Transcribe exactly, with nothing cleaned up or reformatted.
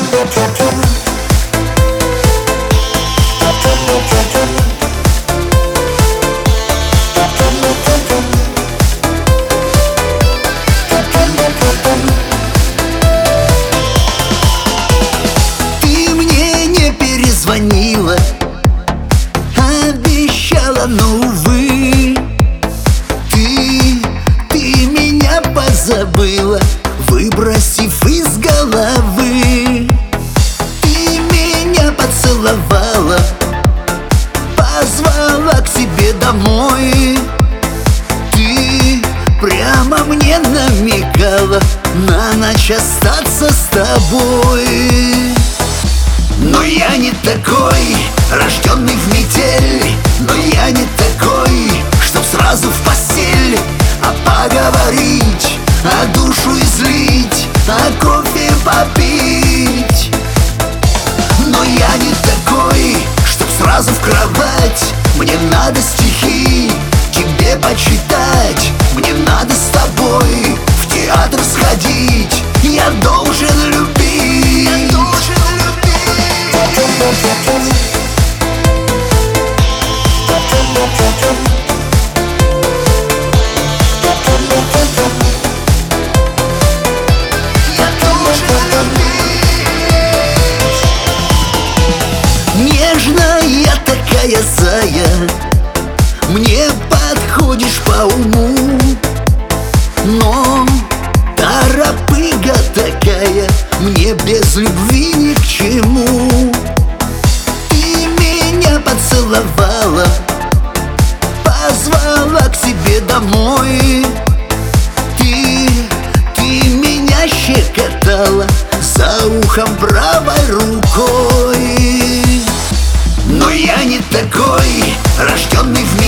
Ты мне не перезвонила, обещала, но увы. Ты, ты меня позабыла, выбросив из головы. Ты меня поцеловала, позвала к себе домой. Ты прямо мне намекала на ночь остаться с тобой. Но я не такой, рожденный в метель. Но я не такой, чтоб сразу в постель. А поговорить, а душу излить, а кофе попить. Но я не такой, чтоб сразу в кровать. Мне надо стихи тебе почитать. Мне надо с тобой в театр сходить. Я должен любить, я должен любить. Я должен любить. Нежная такая зая, мне подходишь по уму. Но торопыга такая, мне без любви ни к чему. Ты меня поцеловала, позвала к себе домой. Ты, ты меня щекотала за ухом правой рукой. Но я не такой, рожденный в мире.